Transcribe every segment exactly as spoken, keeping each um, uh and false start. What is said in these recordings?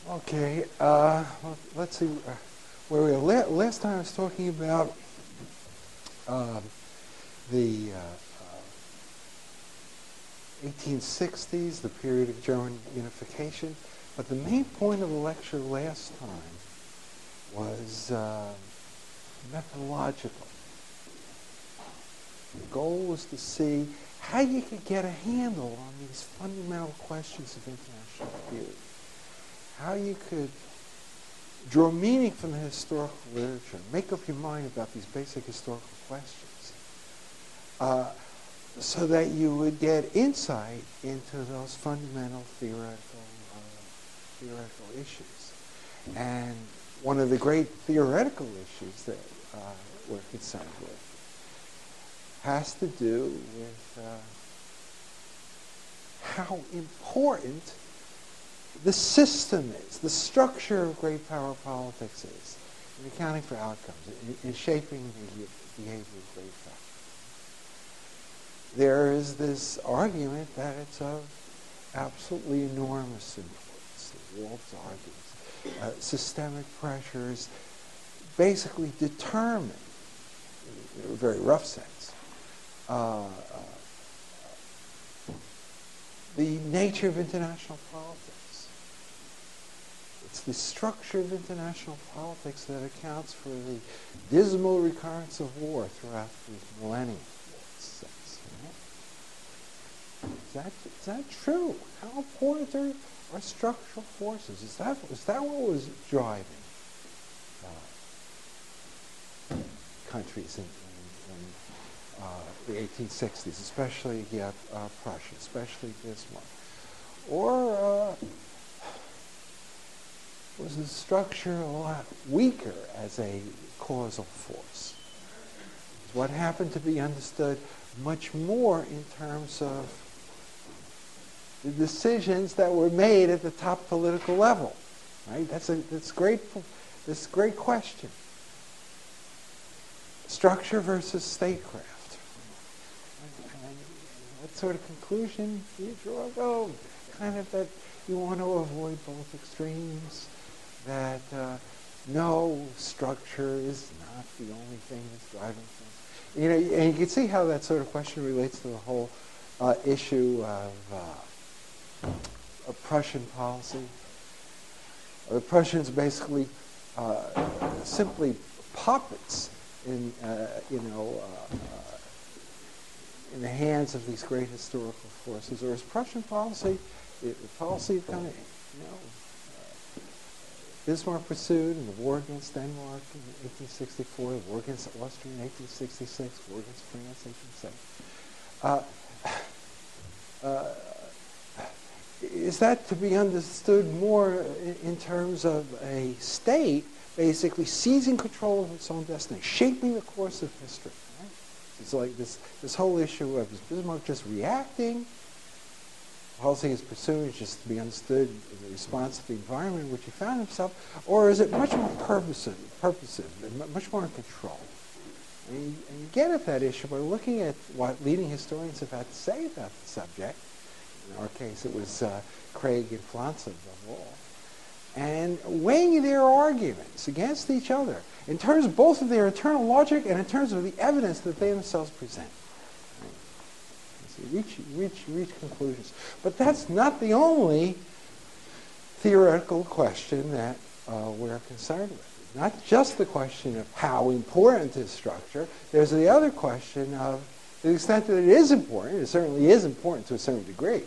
Okay, uh, let's see uh, where we are. Last time I was talking about uh, the uh, uh, eighteen sixties, the period of German unification, but the main point of the lecture last time was uh, methodological. The goal was to see how you could get a handle on these fundamental questions of international theory. How you could draw meaning from the historical literature, make up your mind about these basic historical questions, uh, so that you would get insight into those fundamental theoretical, uh, theoretical issues. And one of the great theoretical issues that uh, we're concerned with has to do with uh, how important the system is, the structure of great power politics is, in accounting for outcomes, in, in shaping the behavior of great power. There is this argument that it's of absolutely enormous importance. Wolff's argues uh, systemic pressures basically determine, in a very rough sense, uh, uh, the nature of international politics. It's the structure of international politics that accounts for the dismal recurrence of war throughout the millennium. Is that, is that true? How important are, are structural forces? Is that, is that what was driving uh, countries in, in, in uh, the eighteen sixties, especially yeah, uh, Prussia, especially Bismarck? Or uh, was the structure a lot weaker as a causal force? What happened to be understood much more in terms of the decisions that were made at the top political level, right? That's a that's great. This great question. Structure versus statecraft. And what sort of conclusion do you draw? Oh, kind of that you want to avoid both extremes. That uh, no, structure is not the only thing that's driving things. You know, and you can see how that sort of question relates to the whole uh, issue of, uh, of Prussian policy. The Prussians basically uh, simply puppets in, uh, you know, uh, uh, in the hands of these great historical forces, whereas Prussian policy, the policy of kind of, you know, Bismarck pursued in the war against Denmark in eighteen sixty-four, the war against Austria in eighteen sixty-six, war against France in eighteen seventy. Uh, uh, is that to be understood more in, in terms of a state basically seizing control of its own destiny, shaping the course of history? Right? It's like this, this whole issue of is Bismarck just reacting? Policy is pursued is just to be understood as a response to the environment in which he found himself, or is it much more purposive, purposive and much more in control? And you, and you get at that issue by looking at what leading historians have had to say about the subject. In our case, it was uh, Craig and Flanz of all, and weighing their arguments against each other in terms of both of their internal logic and in terms of the evidence that they themselves present. Reach, reach, reach conclusions. But that's not the only theoretical question that uh, we're concerned with. Not just the question of how important is structure. There's the other question of the extent that it is important. It certainly is important to a certain degree.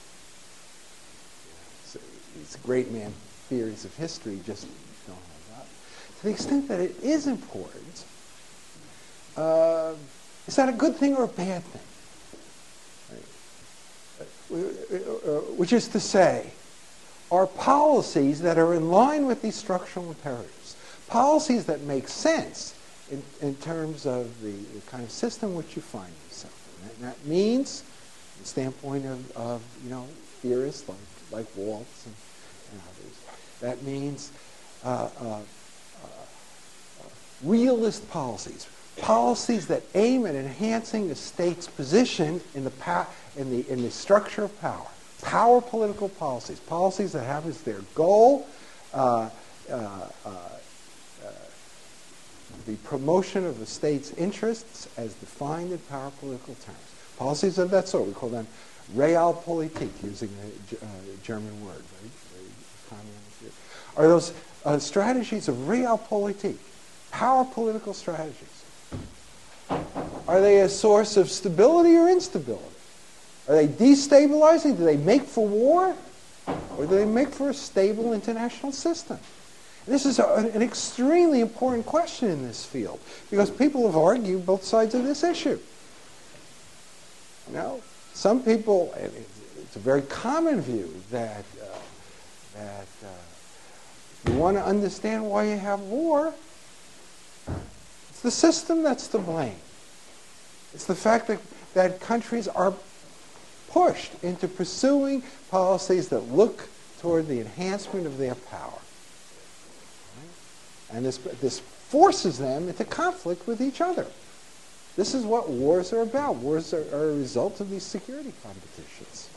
So these great man theories of history just don't hold up. To the extent that it is important, uh, is that a good thing or a bad thing? Which is to say, are policies that are in line with these structural imperatives, policies that make sense in, in terms of the, the kind of system which you find yourself in. And that means, from the standpoint of, of you know, theorists like, like Waltz and, and others, that means uh, uh, uh, realist policies, policies that aim at enhancing the state's position in the, pa- in the, in the structure of power, Power political policies, policies that have as their goal uh, uh, uh, uh, the promotion of the state's interests as defined in power political terms. Policies of that sort, we call them Realpolitik, using a uh, German word, right? Are those uh, strategies of Realpolitik, power political strategies? Are they a source of stability or instability? Are they destabilizing? Do they make for war? Or do they make for a stable international system? This is a, an extremely important question in this field, because people have argued both sides of this issue. Now, some people, and it's a very common view that uh, that uh, you want to understand why you have war, it's the system that's to blame. It's the fact that, that countries are pushed into pursuing policies that look toward the enhancement of their power. And this, this forces them into conflict with each other. This is what wars are about. Wars are, are a result of these security competitions.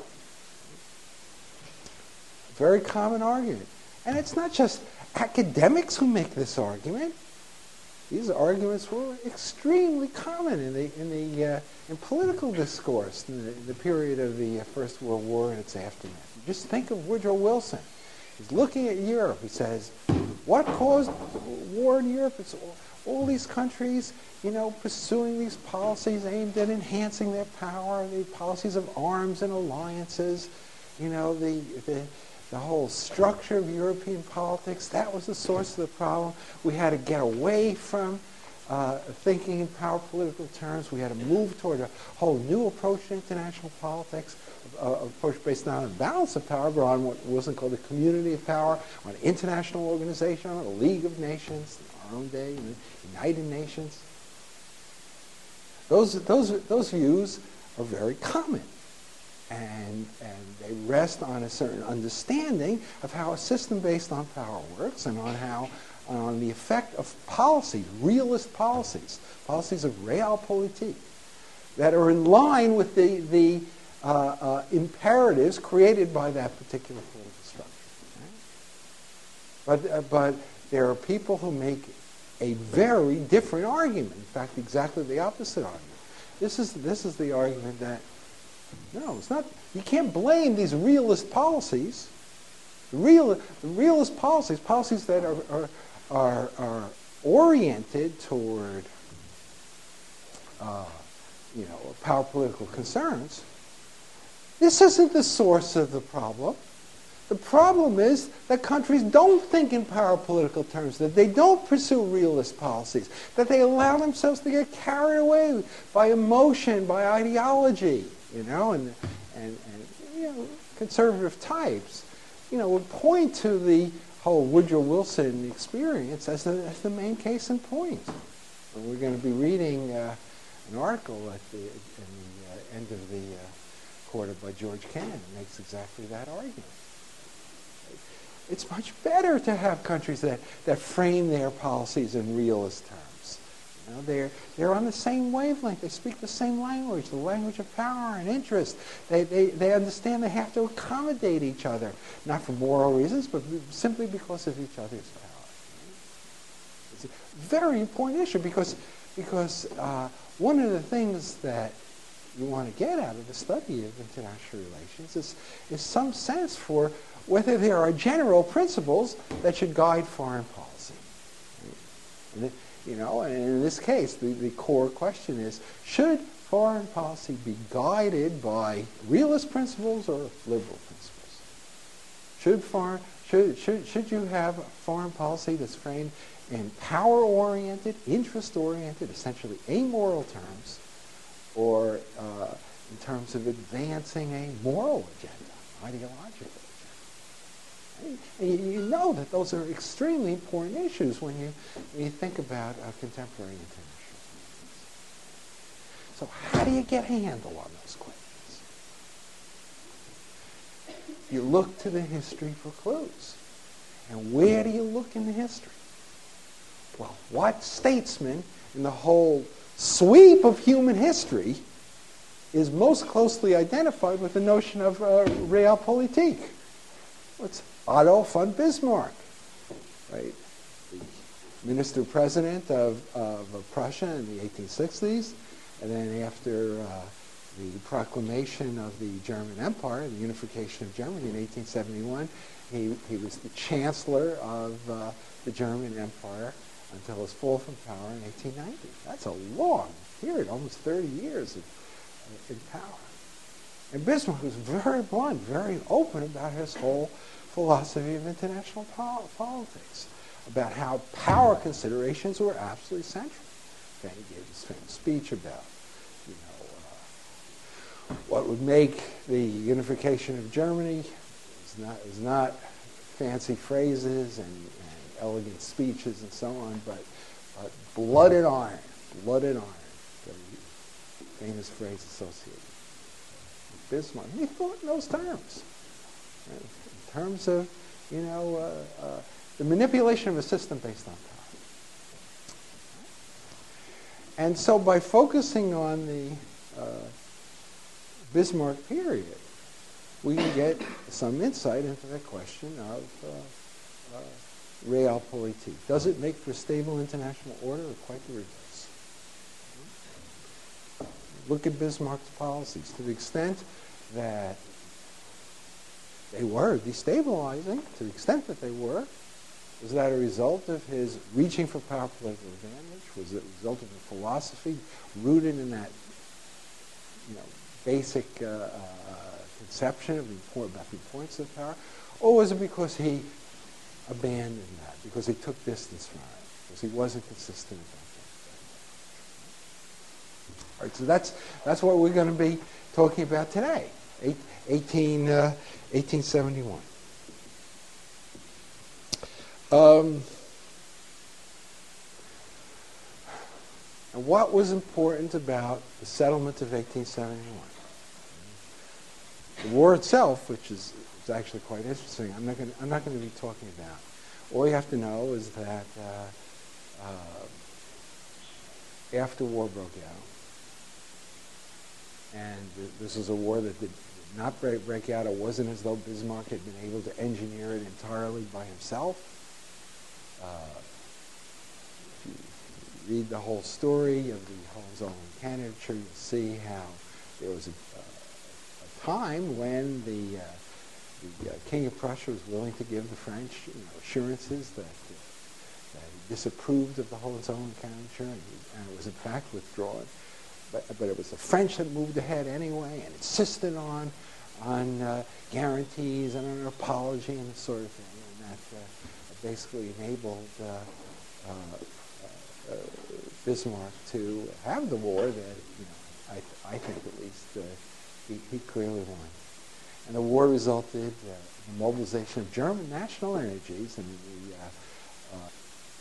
Very common argument. And it's not just academics who make this argument. These arguments were extremely common in the in the uh, in political discourse in the, in the period of the uh, First World War and its aftermath. Just think of Woodrow Wilson. He's looking at Europe. He says, "What caused war in Europe? It's all, all these countries, you know, pursuing these policies aimed at enhancing their power, the policies of arms and alliances, you know, the the." The whole structure of European politics, that was the source of the problem. We had to get away from uh, thinking in power political terms. We had to move toward a whole new approach to international politics, uh, approach based not on balance of power, but on what wasn't called a community of power, on an international organization, on a League of Nations, in our own day, the United Nations. Those, those, those views are very common. And, and they rest on a certain understanding of how a system based on power works and on how on the effect of policy, realist policies, policies of Realpolitik, that are in line with the, the uh, uh, imperatives created by that particular political structure. Right? But, uh, but there are people who make a very different argument. In fact, exactly the opposite argument. This is, this is the argument that no, it's not. You can't blame these realist policies. The, real, the realist policies, policies that are, are, are, are oriented toward, uh, you know, power political concerns. This isn't the source of the problem. The problem is that countries don't think in power political terms, that they don't pursue realist policies, that they allow themselves to get carried away by emotion, by ideology. You know, and, and, and you know, conservative types, you know, would point to the whole Woodrow Wilson experience as the, as the main case in point. And we're going to be reading uh, an article at the, in the uh, end of the uh, quarter by George Kennan that makes exactly that argument. It's much better to have countries that, that frame their policies in realist terms. You know, they're, they're on the same wavelength. They speak the same language, the language of power and interest. They, they, they understand they have to accommodate each other, not for moral reasons, but simply because of each other's power. It's a very important issue because, because uh, one of the things that you want to get out of the study of international relations is, is some sense for whether there are general principles that should guide foreign policy. And it, You know, and in this case, the, the core question is, should foreign policy be guided by realist principles or liberal principles? Should, foreign, should, should, should you have a foreign policy that's framed in power-oriented, interest-oriented, essentially amoral terms, or uh, in terms of advancing a moral agenda, ideological? And you know that those are extremely important issues when you, when you think about uh, contemporary international relations. So how do you get a handle on those questions? You look to the history for clues. And where do you look in the history? Well, what statesman in the whole sweep of human history is most closely identified with the notion of uh, Realpolitik. It's Otto von Bismarck, right? The minister-president of, of Prussia in the eighteen sixties, and then after uh, the proclamation of the German Empire, the unification of Germany in eighteen seventy-one, he, he was the chancellor of uh, the German Empire until his fall from power in eighteen ninety. That's a long period, almost thirty years of, uh, in power. And Bismarck was very blunt, very open about his whole philosophy of international pol politics, about how power considerations were absolutely central. Okay, he gave this famous speech about, you know, uh, what would make the unification of Germany is not, is not fancy phrases and, and elegant speeches and so on, but, but blood and iron, blood and iron, the famous phrase associated with Bismarck. He thought in those terms, right? In terms of, you know, uh, uh, the manipulation of a system based on power. And so by focusing on the uh, Bismarck period, we can get some insight into the question of uh, uh, Realpolitik. Does it make for stable international order, or quite the reverse? Look at Bismarck's policies. To the extent that they were destabilizing, to the extent that they were, was that a result of his reaching for power political advantage? Was it a result of a philosophy rooted in that, you know, basic uh, uh, conception of the import, about the importance of power? Or was it because he abandoned that, because he took distance from it, because he wasn't consistent about that? All right, so that's, that's what we're going to be talking about today, eighteen, uh, eighteen seventy-one. Um, and what was important about the settlement of eighteen seventy-one? The war itself, which is, is actually quite interesting, I'm not going I'm not going to be talking about. All you have to know is that uh, uh, after war broke out, and th this was a war that did not break, break out. It wasn't as though Bismarck had been able to engineer it entirely by himself. Uh, if you read the whole story of the Hohenzollern candidature, you'll see how there was a, uh, a time when the, uh, the uh, King of Prussia was willing to give the French, you know, assurances that, uh, that he disapproved of the Hohenzollern candidature, and, he, and it was in fact withdrawn. But, but it was the French that moved ahead anyway and insisted on, on uh, guarantees and an apology and this sort of thing, and that uh, basically enabled uh, uh, uh, Bismarck to have the war that, you know, I, I think at least uh, he, he clearly won. And the war resulted uh, in the mobilization of German national energies and the uh, uh,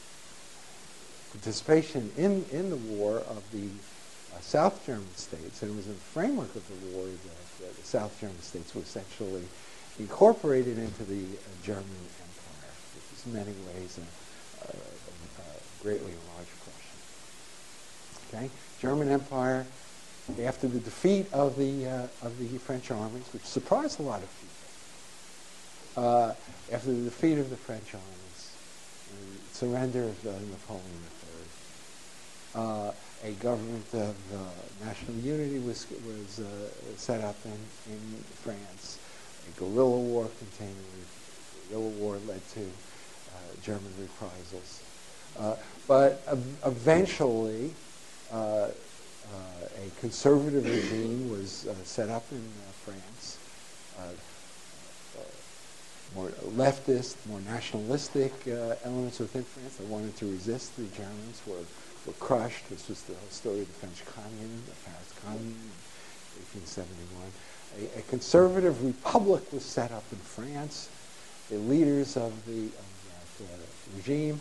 participation in, in the war of the uh, South German states. And it was in the framework of the war that uh, the South German states were essentially incorporated into the uh, German Empire, which is in many ways a, a, a greatly enlarged Prussia. Okay, German Empire, after the defeat of the uh, of the French armies, which surprised a lot of people, uh, after the defeat of the French armies, the surrender of uh, Napoleon the Third, uh, a government of uh, national unity was was uh, set up in in France. A guerrilla war continued. The guerrilla war led to uh, German reprisals, uh, but uh, eventually. Uh, Uh, a conservative regime was uh, set up in uh, France, uh, uh, more leftist, more nationalistic uh, elements within France that wanted to resist the Germans were, were crushed. This was the story of the French Commune, the Paris Commune in eighteen seventy-one. A, a conservative republic was set up in France. The leaders of, the, of that uh, regime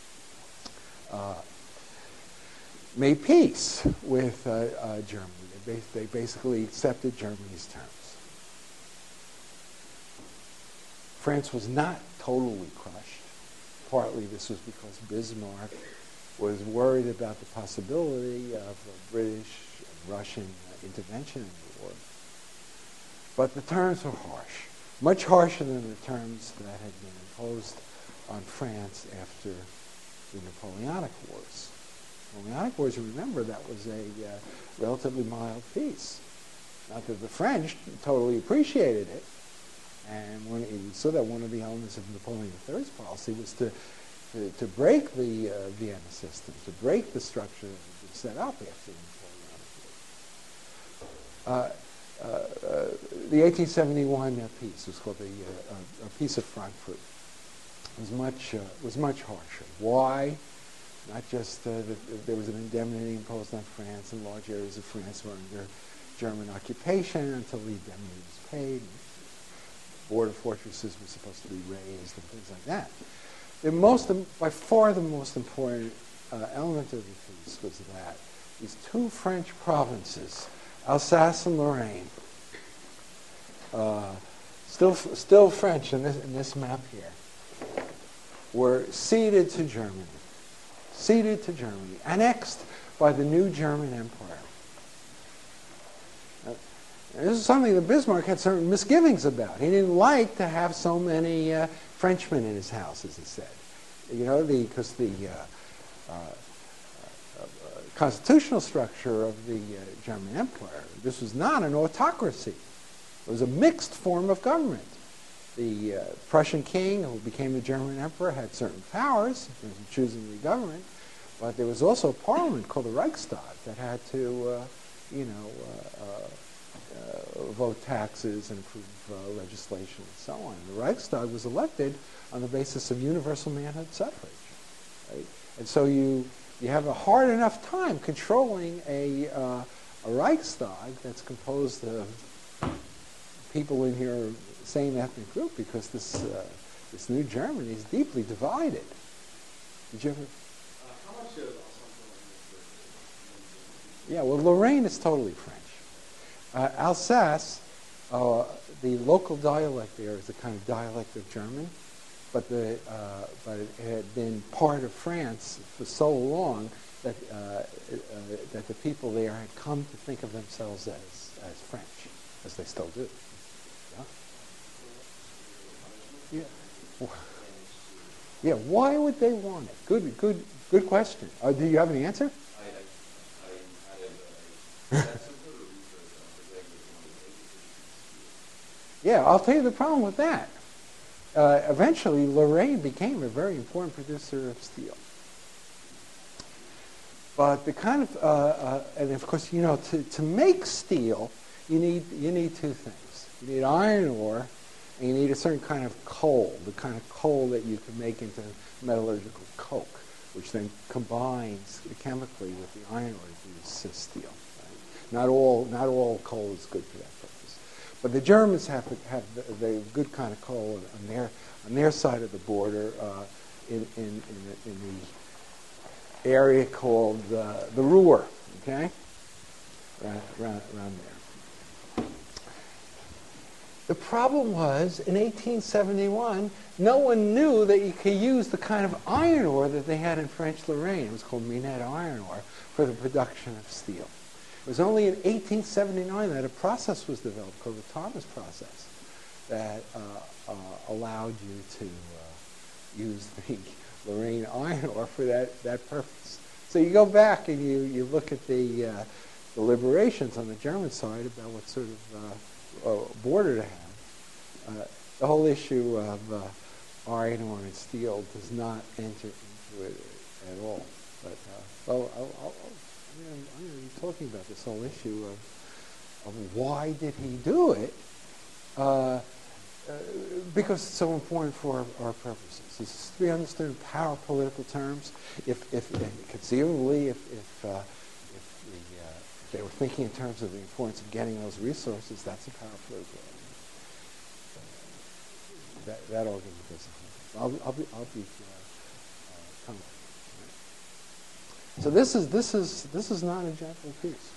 uh, made peace with uh, uh, Germany. They, bas they basically accepted Germany's terms. France was not totally crushed. Partly this was because Bismarck was worried about the possibility of a British and Russian intervention in the war. But the terms were harsh, much harsher than the terms that had been imposed on France after the Napoleonic Wars. Napoleonic Wars, you remember, that was a uh, relatively mild peace. Not that the French totally appreciated it, and when you saw that one of the elements of Napoleon the Third's policy was to, to, to break the uh, Vienna system, to break the structure that had been set up after the Napoleonic Wars. Uh, uh, uh, the eighteen seventy-one uh, peace was called the uh, uh, Peace of Frankfurt. It was much, uh, was much harsher. Why? Not just uh, that there was an indemnity imposed on France, and large areas of France were under German occupation until the indemnity was paid. Border fortresses were supposed to be raised and things like that. The most, by far the most important uh, element of the peace was that these two French provinces, Alsace and Lorraine, uh, still still French in this, in this map here, were ceded to Germany, ceded to Germany, annexed by the new German Empire. Uh, this is something that Bismarck had certain misgivings about. He didn't like to have so many uh, Frenchmen in his house, as he said. You know, because the, the uh, uh, uh, constitutional structure of the uh, German Empire, this was not an autocracy. It was a mixed form of government. The uh, Prussian king, who became the German emperor, had certain powers in terms of choosing the government, but there was also a parliament called the Reichstag that had to, uh, you know, uh, uh, uh, vote taxes and approve uh, legislation and so on. And the Reichstag was elected on the basis of universal manhood suffrage, right? And so you you have a hard enough time controlling a uh, a Reichstag that's composed of people in here, same ethnic group, because this uh, this new Germany is deeply divided. Did you ever? Uh, how much of something like this? Yeah, well, Lorraine is totally French. Uh, Alsace, uh, the local dialect there is a kind of dialect of German, but the uh, but it had been part of France for so long that uh, uh, that the people there had come to think of themselves as as French, as they still do. Yeah. Yeah. Why would they want it? Good, good, good question. Uh, do you have any answer? I, I, I had uh, some sort of research on the language. Yeah, I'll tell you the problem with that. Uh, eventually, Lorraine became a very important producer of steel. But the kind of, uh, uh, and of course, you know, to, to make steel, you need you need two things. You need iron ore. And you need a certain kind of coal, the kind of coal that you can make into metallurgical coke, which then combines chemically with the iron ore to produce steel. Right? Not all, not all coal is good for that purpose. But the Germans have have the, the good kind of coal on their on their side of the border, uh, in, in in the, in the area called uh, the Ruhr. Okay, right around, around there. The problem was, in eighteen seventy-one, no one knew that you could use the kind of iron ore that they had in French Lorraine. It was called Minette iron ore for the production of steel. It was only in eighteen seventy-nine that a process was developed called the Thomas process that uh, uh, allowed you to uh, use the Lorraine iron ore for that, that purpose. So you go back and you, you look at the uh, deliberations on the German side about what sort of uh, Uh, border to have. Uh, the whole issue of uh, iron ore and steel does not enter into it at all. But uh, well, I'll, I'll, I mean, I'm, I'm going to be talking about this whole issue of of why did he do it? Uh, uh, because it's so important for our, our purposes. This is to be understood in power political terms. If, if, if conceivably, if if, uh, if the uh, they were thinking in terms of the importance of getting those resources, that's a power political argument. That, that argument doesn't hold. I'll, I'll be, I'll be uh, uh, coming. Right? So this is this is this is not a gentle peace.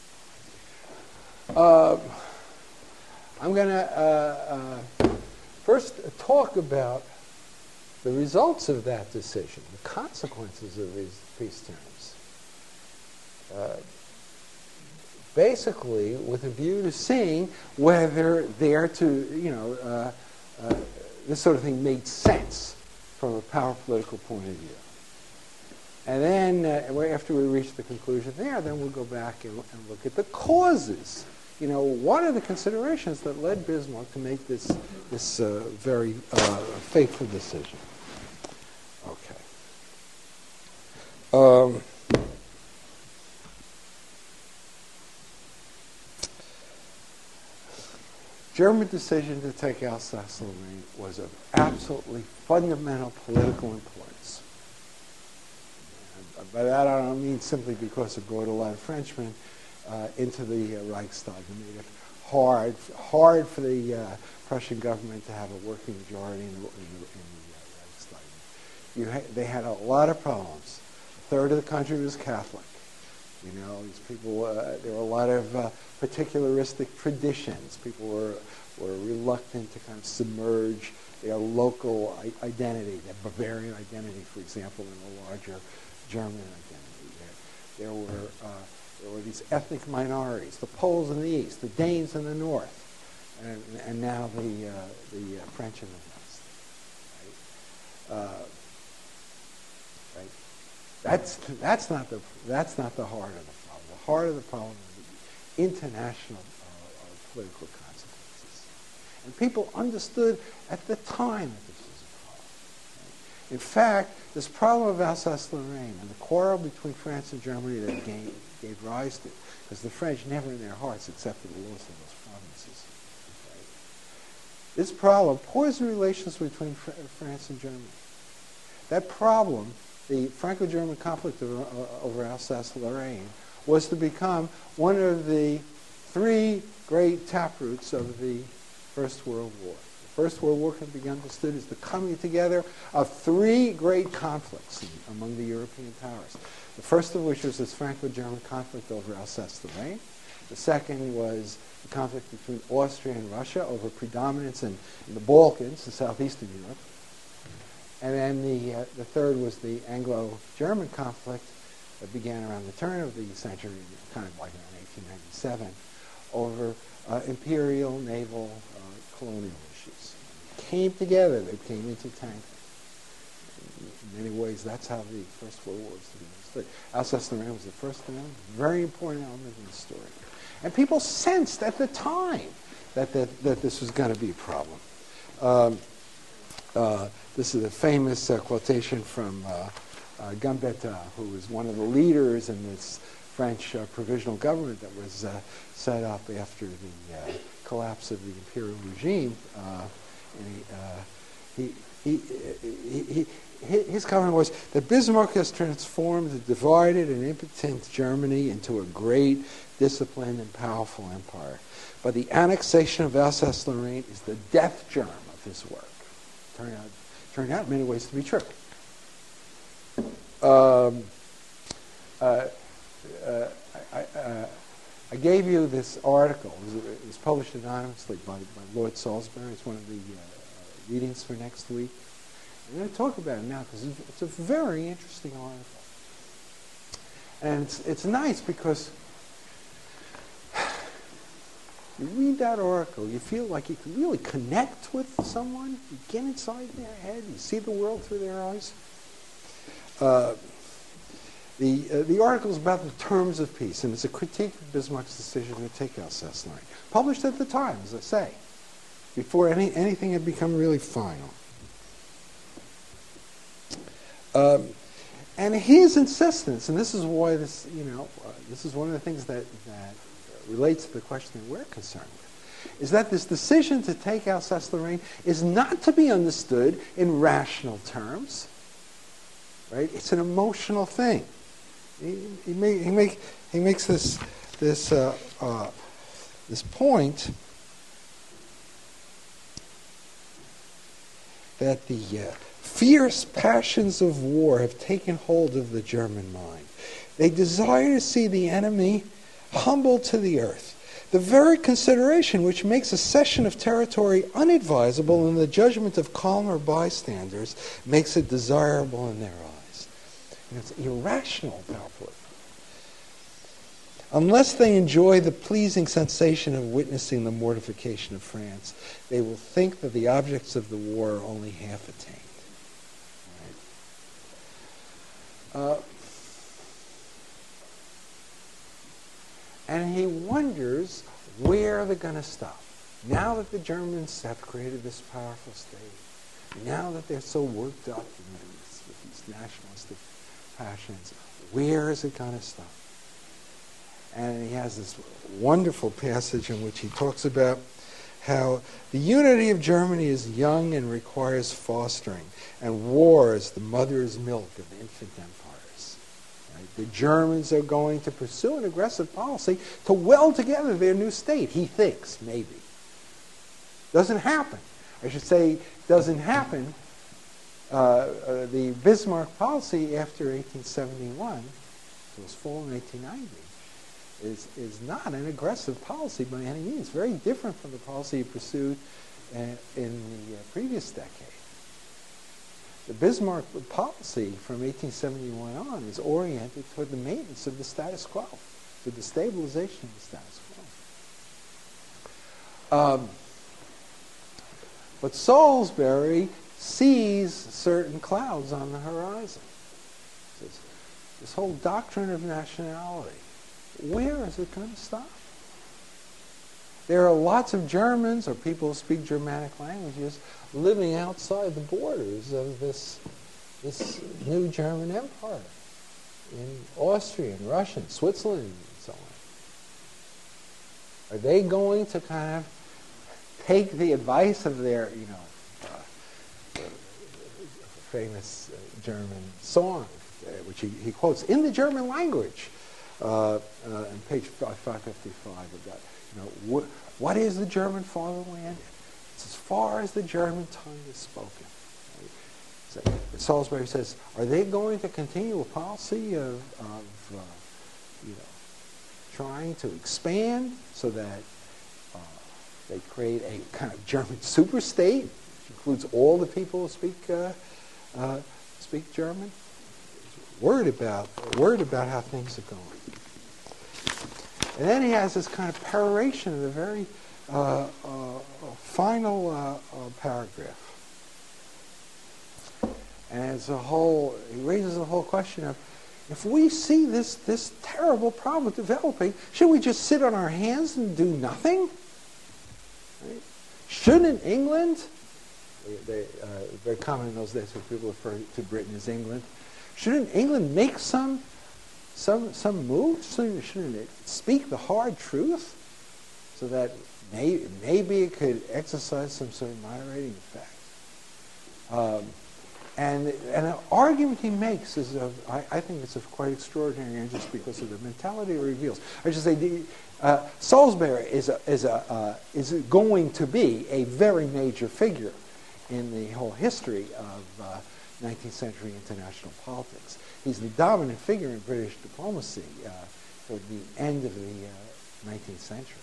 Uh, I'm going to uh, uh, first talk about the results of that decision, the consequences of these peace terms. Uh, basically with a view to seeing whether they're to, you know, uh, uh, this sort of thing made sense from a power political point of view. And then uh, after we reach the conclusion there, then we'll go back and, and look at the causes. You know, what are the considerations that led Bismarck to make this, this uh, very uh, fateful decision? Okay. Um, German decision to take Alsace-Lorraine was of absolutely fundamental political importance. And by that I don't mean simply because it brought a lot of Frenchmen uh, into the uh, Reichstag and made it hard, hard for the uh, Prussian government to have a working majority in the, in the, in the uh, Reichstag. You ha- they had a lot of problems. A third of the country was Catholic. You know, these people, uh, there were a lot of uh, particularistic traditions. People were, were reluctant to kind of submerge their local I- identity, their Bavarian identity, for example, in a larger German identity. There, there, were, uh, there were these ethnic minorities, the Poles in the east, the Danes in the north, and, and now the, uh, the uh, French in the west. Right? Uh, right? That's, that's, not the, that's not the heart of the problem. The heart of the problem is the international uh, uh, political consequences. And people understood at the time that this was a problem. Right? In fact, this problem of Alsace-Lorraine and the quarrel between France and Germany that gave, gave rise to it, because the French never in their hearts accepted the loss of those provinces. Right? This problem poisoned relations between Fr- France and Germany. That problem, the Franco-German conflict over, over Alsace-Lorraine, was to become one of the three great taproots of the First World War. The First World War can be understood as the coming together of three great conflicts in, among the European powers. The first of which was this Franco-German conflict over Alsace-Lorraine. The second was the conflict between Austria and Russia over predominance in, in the Balkans, in southeastern Europe. And then the, uh, the third was the Anglo-German conflict that began around the turn of the century, kind of like around eighteen ninety-seven, over uh, imperial, naval, uh, colonial issues. They came together, they came into tank. In many ways, that's how the First World War was to be understood. Alsace-Lorraine was the first one, very important element in the story. And people sensed at the time that, that, that this was going to be a problem. Um, uh, This is a famous uh, quotation from uh, uh, Gambetta, who was one of the leaders in this French uh, provisional government that was uh, set up after the uh, collapse of the imperial regime. Uh, and he, uh, he, he, he, he, his comment was that Bismarck has transformed a divided and impotent Germany into a great, disciplined, and powerful empire. But the annexation of Alsace-Lorraine is the death germ of his work. Turned out turned out in many ways to be true. Um, uh, uh, I, uh, I gave you this article. It was, it was published anonymously by, by Lord Salisbury. It's one of the uh, readings for next week. I'm going to talk about it now because it's a very interesting article. And it's, it's nice because you read that article, you feel like you can really connect with someone. You get inside their head. You see the world through their eyes. Uh, the uh, the article is about the terms of peace, and it's a critique of Bismarck's decision to take Alsace-Lorraine. Published at the time, as I say, before any anything had become really final. Um, and his insistence, and this is why this, you know, uh, this is one of the things that that. relates to the question that we're concerned with, is that this decision to take Alsace-Lorraine is not to be understood in rational terms, right? It's an emotional thing. He, he, make, he, make, he makes this this uh, uh, this point that the uh, fierce passions of war have taken hold of the German mind. They desire to see the enemy humbled to the earth, the very consideration which makes a cession of territory unadvisable in the judgment of calmer bystanders makes it desirable in their eyes. And it's irrational, powerful. Unless they enjoy the pleasing sensation of witnessing the mortification of France, they will think that the objects of the war are only half attained. Right. Uh, and he wonders where they're going to stop. Now that the Germans have created this powerful state, now that they're so worked up with these nationalistic passions, where is it going to stop? And he has this wonderful passage in which he talks about how the unity of Germany is young and requires fostering, and war is the mother's milk of infant empires. Right? The Germans are going to pursue an aggressive policy to weld together their new state, he thinks, maybe. Doesn't happen. I should say, doesn't happen. Uh, uh, the Bismarck policy after eighteen seventy-one, it was fall in eighteen ninety, is, is not an aggressive policy by any means. Very different from the policy he pursued uh, in the uh, previous decade. The Bismarck policy from eighteen seventy-one on is oriented toward the maintenance of the status quo, to the stabilization of the status quo. Um, but Salisbury sees certain clouds on the horizon. This, this whole doctrine of nationality, where is it going to stop? There are lots of Germans or people who speak Germanic languages living outside the borders of this, this new German empire in Austria and Russia and Switzerland and so on. Are they going to kind of take the advice of their, you know, uh, famous uh, German song, uh, which he, he quotes in the German language, uh, uh, on page five fifty-five of that. You know, wh- what is the German fatherland? It's as far as the German tongue is spoken. Right? So, Salisbury says, are they going to continue a policy of, of uh, you know, trying to expand so that uh, they create a kind of German superstate, which includes all the people who speak uh, uh, speak German? Worried about worried about how things are going. And then he has this kind of peroration of the very uh, uh, final uh, uh, paragraph. And it's a whole, he raises the whole question of, if we see this, this terrible problem developing, should we just sit on our hands and do nothing? Right? Shouldn't England, they, uh, very common in those days when people refer to Britain as England, shouldn't England make some Some some move? Shouldn't, shouldn't it speak the hard truth so that may, maybe it could exercise some sort of moderating effect? Um, and, and an argument he makes is, of, I, I think it's of quite extraordinary interest because of the mentality it reveals. I should say, the, uh, Salisbury is, a, is, a, uh, is going to be a very major figure in the whole history of uh, nineteenth century international politics. He's the dominant figure in British diplomacy uh, toward the end of the uh, nineteenth century,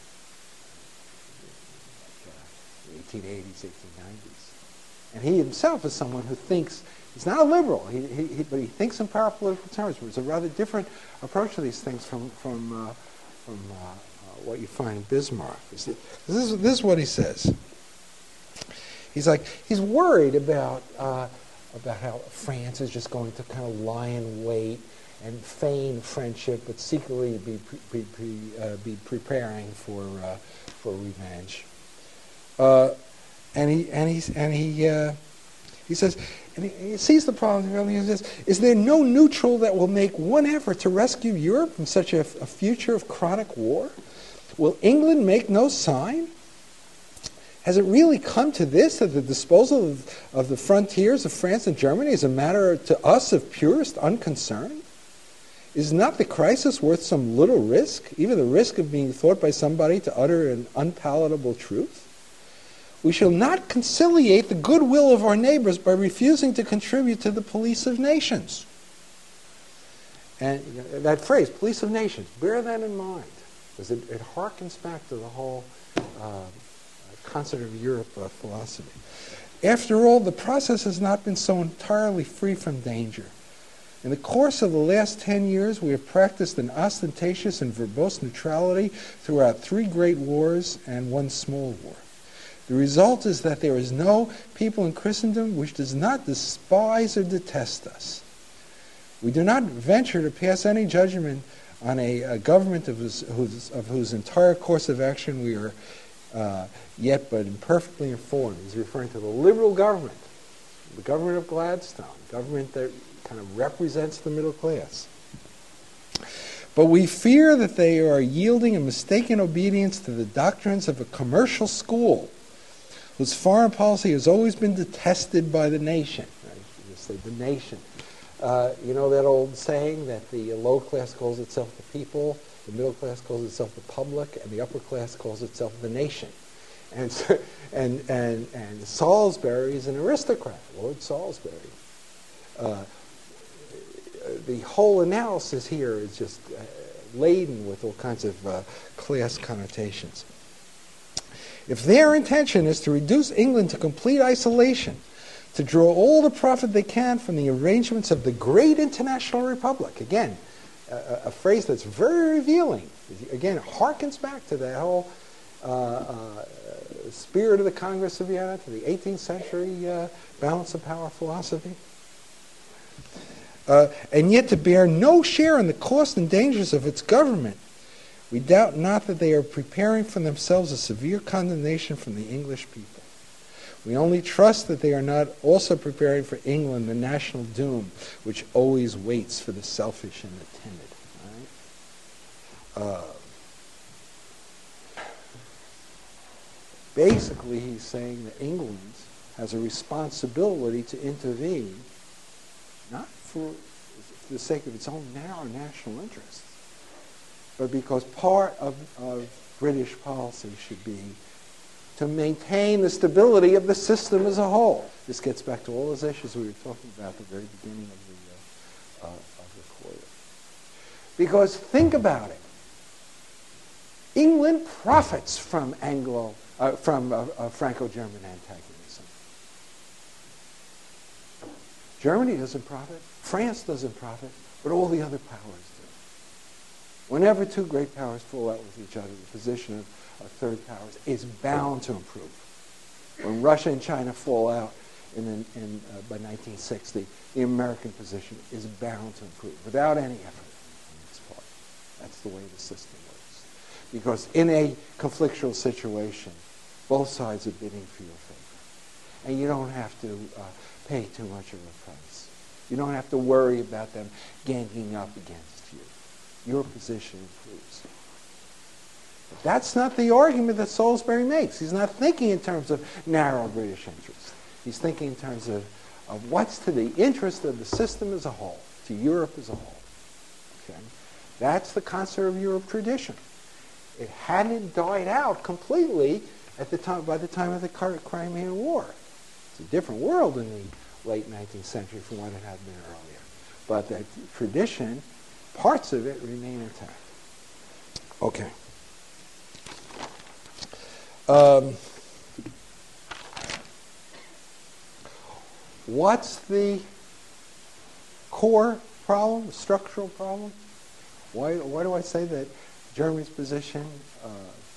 like, uh, eighteen eighties, eighteen nineties. And he himself is someone who thinks, he's not a liberal, he, he, he, but he thinks in power political terms. It's a rather different approach to these things from, from, uh, from uh, uh, what you find in Bismarck. This is, this is what he says. He's like, he's worried about uh, about how France is just going to kind of lie in wait and feign friendship, but secretly be pre- pre- pre- uh, be preparing for uh, for revenge. Uh, and he and he and he uh, he says, and he, he sees the problem. He says, "Is there no neutral that will make one effort to rescue Europe from such a, a future of chronic war? Will England make no sign? Has it really come to this, that the disposal of, of the frontiers of France and Germany is a matter to us of purest unconcern? Is not the crisis worth some little risk, even the risk of being thought by somebody to utter an unpalatable truth? We shall not conciliate the goodwill of our neighbors by refusing to contribute to the police of nations." And that phrase, police of nations, bear that in mind, because it, it harkens back to the whole uh, Concert of Europe uh, philosophy. After all, the process has not been so entirely free from danger. In the course of the last ten years, we have practiced an ostentatious and verbose neutrality throughout three great wars and one small war. The result is that there is no people in Christendom which does not despise or detest us. We do not venture to pass any judgment on a, a government of whose, whose, of whose entire course of action we are uh, yet but imperfectly informed. He's referring to the liberal government, the government of Gladstone, government that kind of represents the middle class. But we fear that they are yielding a mistaken obedience to the doctrines of a commercial school whose foreign policy has always been detested by the nation. Right? You say the nation. Uh, you know that old saying that the low class calls itself the people, the middle class calls itself the public, and the upper class calls itself the nation. And so, and and and Salisbury is an aristocrat, Lord Salisbury. Uh, the whole analysis here is just uh, laden with all kinds of uh, class connotations. If their intention is to reduce England to complete isolation, to draw all the profit they can from the arrangements of the great international republic, again, a, a phrase that's very revealing. Again, it harkens back to that whole uh, uh, spirit of the Congress of Vienna, to the eighteenth century uh, balance of power philosophy. Uh, and yet to bear no share in the cost and dangers of its government. We doubt not that they are preparing for themselves a severe condemnation from the English people. We only trust that they are not also preparing for England the national doom, which always waits for the selfish and the timid. Right? Uh, basically, he's saying that England has a responsibility to intervene, not for the sake of its own narrow national interests, but because part of, of British policy should be to maintain the stability of the system as a whole. This gets back to all those issues we were talking about at the very beginning of the, uh, uh, of the quarter. Because think about it. England profits from Anglo, uh, from uh, uh, Franco-German antagonism. Germany doesn't profit. France doesn't profit, but all the other powers do. Whenever two great powers fall out with each other, the position of, of third powers is bound to improve. When Russia and China fall out in, in, uh, by nineteen sixty, the American position is bound to improve without any effort on its part. That's the way the system works. Because in a conflictual situation, both sides are bidding for your favor. And you don't have to uh, pay too much of a price. You don't have to worry about them ganging up against you. Your position improves. But that's not the argument that Salisbury makes. He's not thinking in terms of narrow British interests. He's thinking in terms of, of what's to the interest of the system as a whole, to Europe as a whole. Okay? That's the concert of Europe tradition. It hadn't died out completely at the time, by the time of the Crimean War. It's a different world in the late nineteenth century from what it had been earlier. But that tradition, parts of it remain intact. Okay. Um, what's the core problem, the structural problem? Why, why do I say that Germany's position uh,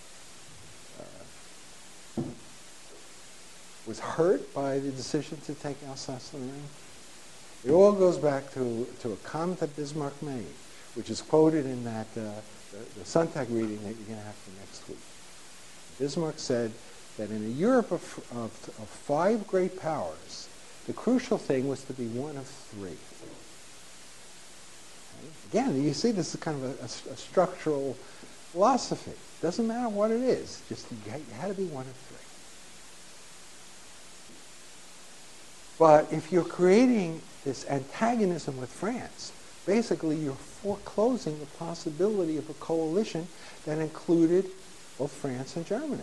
uh, was hurt by the decision to take Alsace-Lorraine? It all goes back to, to a comment that Bismarck made, which is quoted in that uh, the, the Sontag reading that you're going to have for next week. Bismarck said that in a Europe of, of, of five great powers, the crucial thing was to be one of three. Okay? Again, you see this is kind of a, a, a structural philosophy. Doesn't matter what it is, just you had to be one of three. But if you're creating this antagonism with France, basically you're foreclosing the possibility of a coalition that included both France and Germany.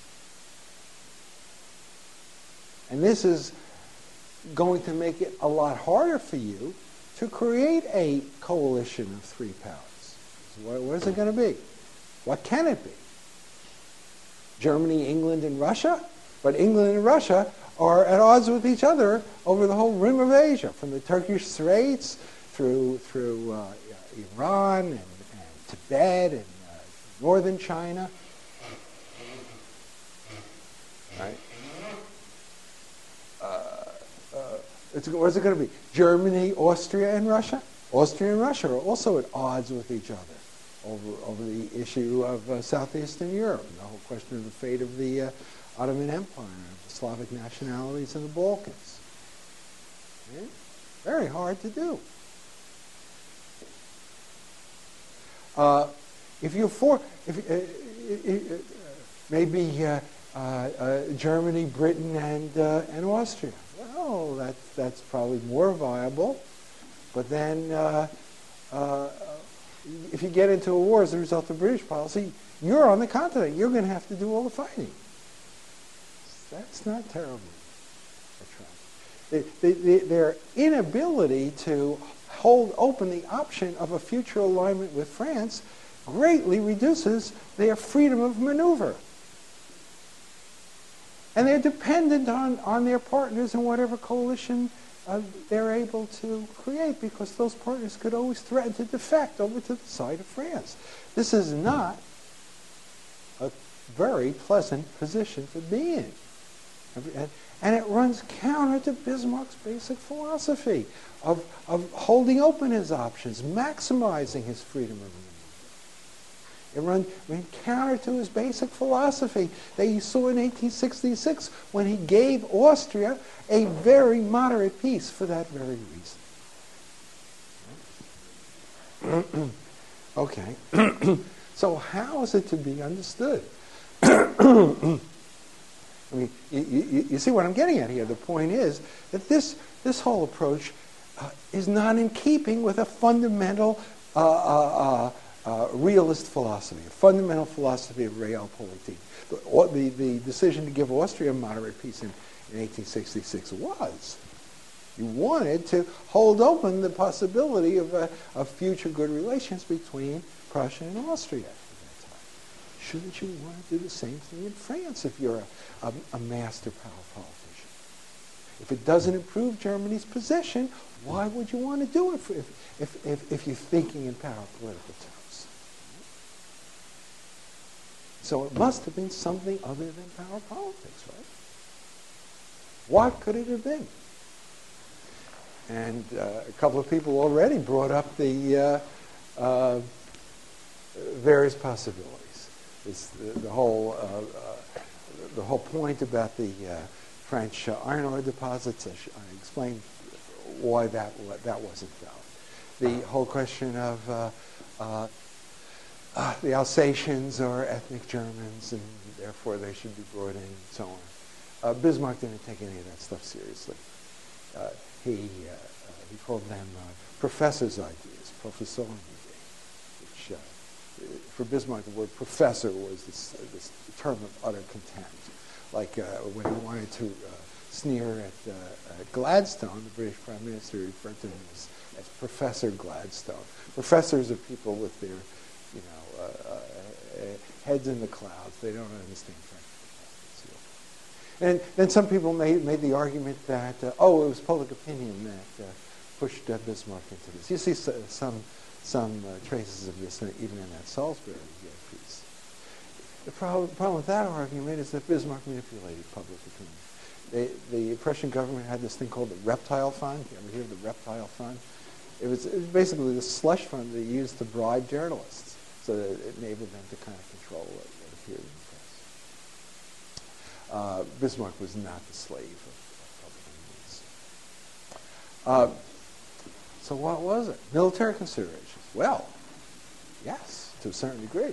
And this is going to make it a lot harder for you to create a coalition of three powers. So what, what is it going to be? What can it be? Germany, England, and Russia? But England and Russia are at odds with each other over the whole rim of Asia, from the Turkish Straits through through uh, Iran and, and Tibet and uh, northern China. Right? Uh, uh, it's, what's it going to be? Germany, Austria, and Russia? Austria and Russia are also at odds with each other over, over the issue of uh, southeastern Europe, and the whole question of the fate of the uh, Ottoman Empire, of the Slavic nationalities in the Balkans. Okay? Very hard to do. Uh, if you're for, if, uh, uh, maybe uh, uh, uh, Germany, Britain, and uh, and Austria. Well, that's that's probably more viable. But then, uh, uh, if you get into a war as a result of British policy, you're on the continent. You're going to have to do all the fighting. That's not terribly attractive. The, the, the, their inability to hold open the option of a future alignment with France greatly reduces their freedom of maneuver. And they're dependent on, on their partners in whatever coalition uh, they're able to create, because those partners could always threaten to defect over to the side of France. This is not a very pleasant position to be in. And, and it runs counter to Bismarck's basic philosophy of, of holding open his options, maximizing his freedom of maneuver. It runs ran counter to his basic philosophy that you saw in eighteen sixty-six when he gave Austria a very moderate peace for that very reason. Okay. So how is it to be understood? I mean, you, you, you see what I'm getting at here. The point is that this, this whole approach uh, is not in keeping with a fundamental uh, uh, uh, uh, realist philosophy, a fundamental philosophy of realpolitik. The, the, the decision to give Austria moderate peace in, in eighteen sixty-six was. You wanted to hold open the possibility of, uh, of future good relations between Prussia and Austria at that time. Shouldn't you want to do the same thing in France if you're a, a, a master power politician? If it doesn't improve Germany's position, why would you want to do it for, if, if, if, if you're thinking in power political terms? So it must have been something other than power politics, right? What could it have been? And uh, a couple of people already brought up the uh, uh, various possibilities. It's the, the whole uh, uh, the whole point about the uh, French uh, iron ore deposits. I, sh- I explained why that that wasn't valid. The whole question of uh, uh, uh, the Alsatians are ethnic Germans, and therefore they should be brought in, and so on. Uh, Bismarck didn't take any of that stuff seriously. Uh, he uh, uh, he called them uh, professors' ideas, professoren idee, which uh, for Bismarck the word professor was this, this term of utter contempt. Like uh, when he wanted to uh, sneer at, uh, at Gladstone, the British Prime Minister, he referred to him as, as Professor Gladstone. Professors are people with their, you know, uh, uh, heads in the clouds. They don't understand French. And then some people made, made the argument that, uh, oh, it was public opinion that uh, pushed uh, Bismarck into this. You see so, some, some uh, traces of this even in that Salisbury uh, piece. The problem, problem with that argument is that Bismarck manipulated public opinion. They, the Prussian government had this thing called the Reptile Fund. You ever hear of the Reptile Fund? It was, it was basically the slush fund they used to bribe journalists, so that it enabled them to kind of control what, what appeared in the press. Uh, Bismarck was not the slave of, of public opinion. Uh, so what was it? Military considerations. Well, yes, to a certain degree.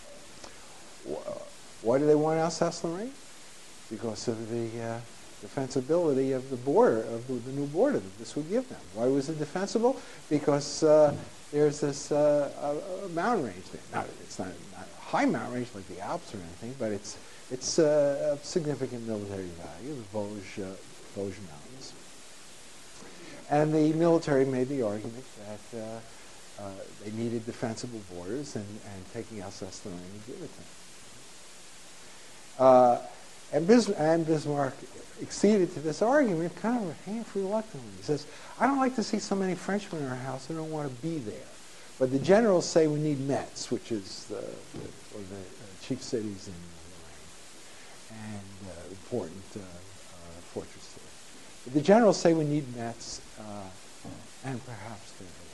Why do they want Alsace-Lorraine? Because of the uh, defensibility of the border, of the, the new border that this would give them. Why was it defensible? Because uh, there's this uh, a, a mountain range there. Not, it's not, not a high mountain range like the Alps or anything, but it's it's uh, of significant military value, the Vosges, uh, Vosges Mountains. And the military made the argument that uh, uh, they needed defensible borders, and, and taking Alsace-Lorraine would give it to them. Uh, And, Bis- and Bismarck acceded to this argument kind of half reluctantly. He says, I don't like to see so many Frenchmen in our house. I don't want to be there. But the generals say we need Metz, which is the, the, one of the uh, chief cities in Lorraine, and uh, important uh, uh, fortress there. But the generals say we need Metz, uh, and perhaps they're there.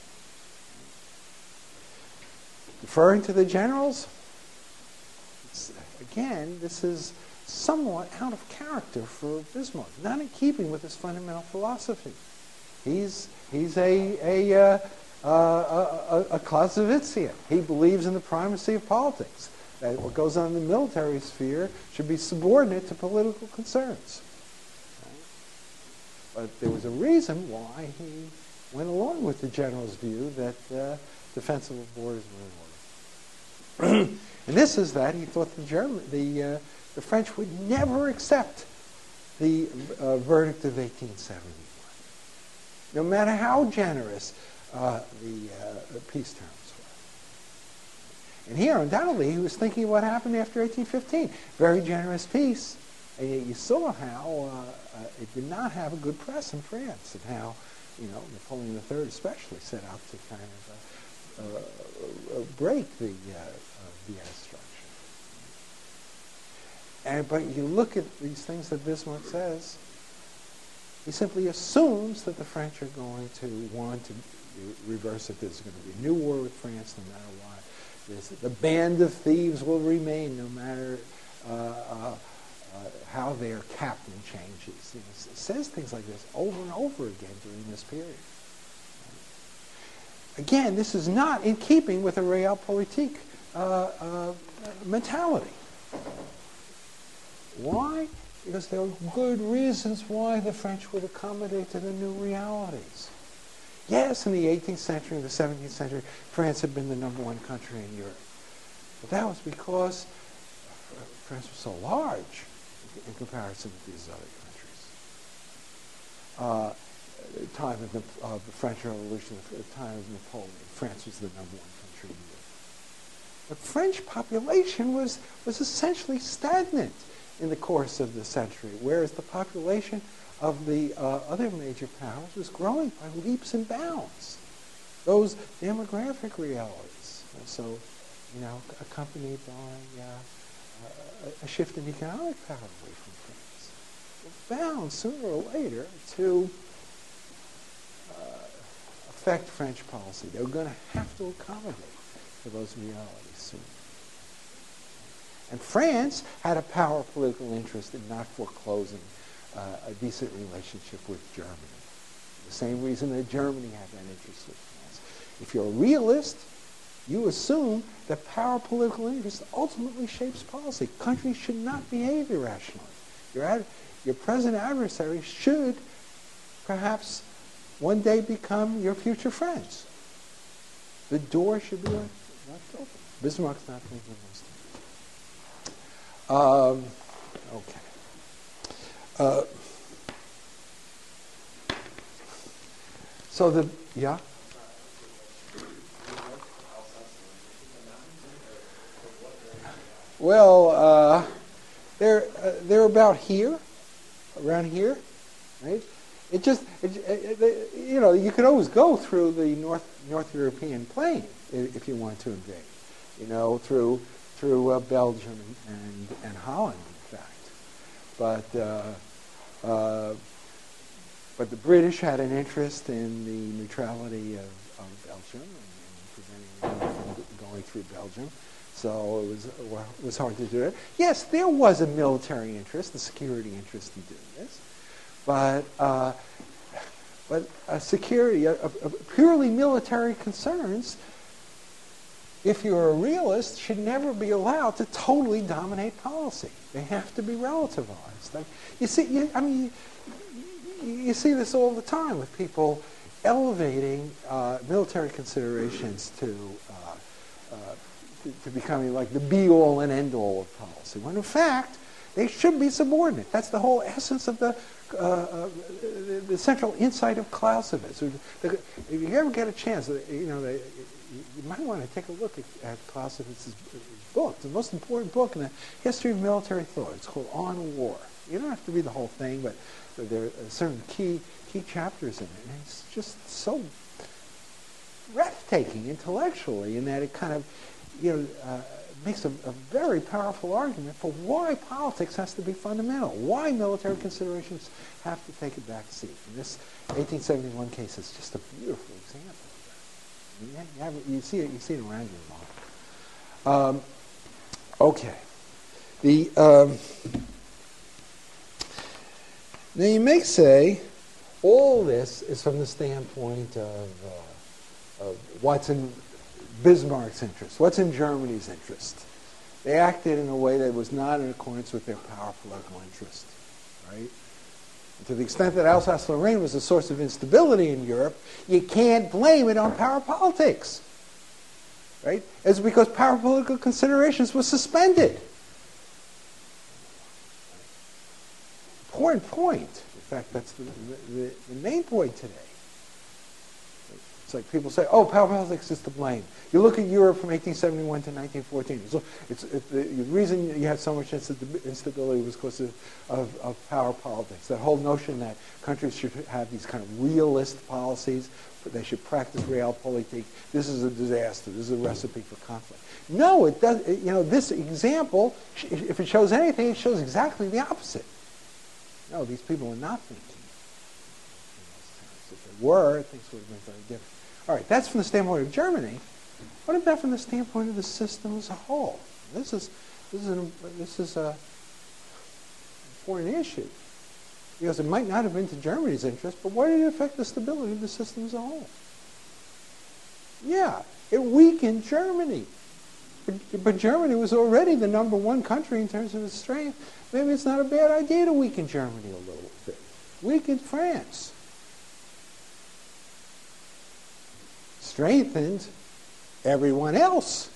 Referring to the generals, it's, again, this is somewhat out of character for Bismarck, not in keeping with his fundamental philosophy. He's he's a a, uh, uh, a, a Clausewitzian. He believes in the primacy of politics, that what goes on in the military sphere should be subordinate to political concerns. But there was a reason why he went along with the general's view that uh, defensible borders were in order. And this is that he thought the German, the uh, the French would never accept the uh, verdict of eighteen seventy-one, no matter how generous uh, the uh, peace terms were. And here, undoubtedly, he was thinking of what happened after eighteen fifteen. Very generous peace, and yet you saw how uh, uh, it did not have a good press in France, and how, you know, Napoleon the Third especially set out to kind of uh, uh, uh, break the uh, uh, Vienna structure. And, but you look at these things that Bismarck says, he simply assumes that the French are going to want to reverse it. There's going to be a new war with France no matter what. There's, the band of thieves will remain no matter uh, uh, uh, how their captain changes. You know, it says things like this over and over again during this period. Again, this is not in keeping with a realpolitik uh, uh, mentality. Why? Because there are good reasons why the French would accommodate to the new realities. Yes, in the eighteenth century, the seventeenth century, France had been the number one country in Europe. But that was because France was so large in comparison with these other countries. Uh, the time of the, uh, the French Revolution, the time of Napoleon, France was the number one country in Europe. The French population was, was essentially stagnant in the course of the century, whereas the population of the uh, other major powers was growing by leaps and bounds. Those demographic realities, so, you know, accompanied by uh, a shift in economic power away from France, were bound sooner or later to uh, affect French policy. They were going to have to accommodate to those realities soon. And France had a power political interest in not foreclosing uh, a decent relationship with Germany. The same reason that Germany had that interest with France. If you're a realist, you assume that power political interest ultimately shapes policy. Countries should not behave irrationally. Your, ad- your present adversary should perhaps one day become your future friends. The door should be left, left open. Bismarck's not thinking of those things. Um, okay. Uh, so the, yeah? Well, uh, they're, uh, they're about here, around here, right? It just, it, it, it, you know, you could always go through the North, North European plain if, if you want to invade, you know, through through uh, Belgium and, and Holland, in fact. But, uh, uh, but the British had an interest in the neutrality of, of Belgium and, and preventing them from going through Belgium. So it was, well, it was hard to do it. Yes, there was a military interest, a security interest in doing this. But, uh, but a security, a, a purely military concerns, if you're a realist, should never be allowed to totally dominate policy. They have to be relativized. Like, you see, you, I mean, you, you see this all the time with people elevating uh, military considerations to, uh, uh, to to becoming like the be-all and end-all of policy, when in fact they should be subordinate. That's the whole essence of the uh, uh, the, the central insight of Clausewitz. If you ever get a chance, you know. They, you might want to take a look at, at Clausewitz's book, the most important book in the history of military thought. It's called On War. You don't have to read the whole thing, but there are certain key key chapters in it. And it's just so breathtaking intellectually in that it kind of, you know, uh, makes a, a very powerful argument for why politics has to be fundamental, why military considerations have to take a back seat. And this eighteen seventy-one case is just a beautiful example of that. You, have, you, have, you see it, you see it around your mind. Um, okay. The um, now you may say all this is from the standpoint of, uh, of what's in Bismarck's interest, what's in Germany's interest. They acted in a way that was not in accordance with their powerful local interest, right? And to the extent that Alsace-Lorraine was a source of instability in Europe, you can't blame it on power politics, right? It's because power political considerations were suspended. Important point. In fact, that's the, the, the main point today. It's like people say, oh, power politics is to blame. You look at Europe from eighteen seventy-one to nineteen fourteen. So it's, it, the, the reason you had so much instability was because of, of, of power politics. That whole notion that countries should have these kind of realist policies, but they should practice realpolitik. This is a disaster. This is a recipe for conflict. No, it does. It, you know, this example, if it shows anything, it shows exactly the opposite. No, these people are not thinking. If they were, things would have been very different. All right, that's from the standpoint of Germany. What about from the standpoint of the system as a whole? This is this is an, this is a important issue because it might not have been to Germany's interest, but why did it affect the stability of the system as a whole? Yeah, it weakened Germany, but, but Germany was already the number one country in terms of its strength. Maybe it's not a bad idea to weaken Germany a little bit. Weaken France. Strengthened everyone else.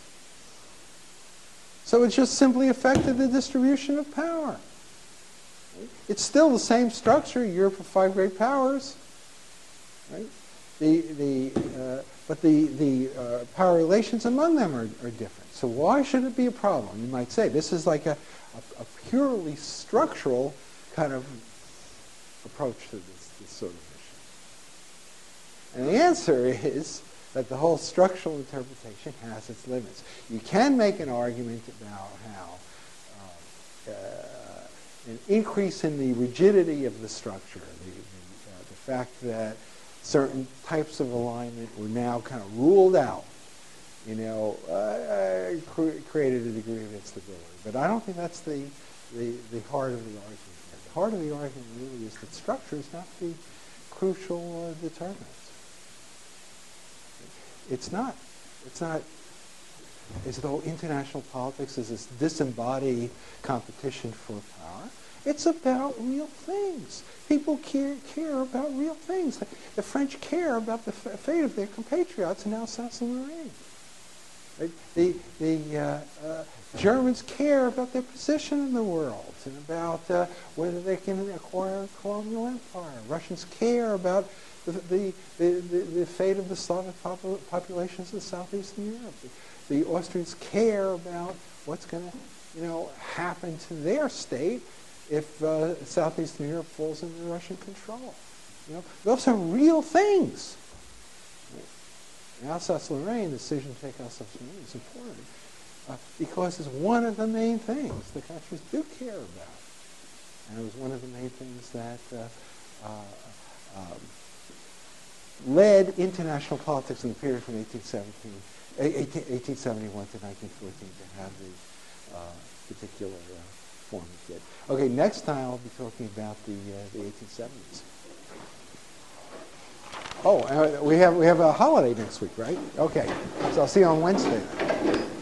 So it just simply affected the distribution of power. It's still the same structure, Europe of five great powers, right? The, the, uh, but the, the uh, power relations among them are, are different. So why should it be a problem? You might say this is like a, a, a purely structural kind of approach to this, this sort of issue. And the answer is that the whole structural interpretation has its limits. You can make an argument about how uh, uh, an increase in the rigidity of the structure, the, the, uh, the fact that certain types of alignment were now kind of ruled out, you know, uh, cre- created a degree of instability. But I don't think that's the, the, the heart of the argument. The heart of the argument really is that structure is not the crucial uh, determinant. It's not. It's not as though international politics is this disembodied competition for power. It's about real things. People care, care about real things. The French care about the f- fate of their compatriots in Alsace-Lorraine. Right? The, the uh, uh, Germans care about their position in the world and about uh, whether they can acquire a colonial empire. Russians care about The, the, the, the fate of the Slavic popul- populations of southeastern Europe. The, the Austrians care about what's going to, you know, happen to their state if uh, southeastern Europe falls into Russian control. You know, those are real things. In Alsace-Lorraine, the decision to take Alsace-Lorraine is important uh, because it's one of the main things the countries do care about, and it was one of the main things that. Uh, uh, um, led international politics in the period from eighteen seventy-one to nineteen fourteen to have the uh, particular uh, form it did. Okay, next time I'll be talking about the uh, the eighteen seventies. Oh, uh, we have we have a holiday next week, right? Okay, so I'll see you on Wednesday.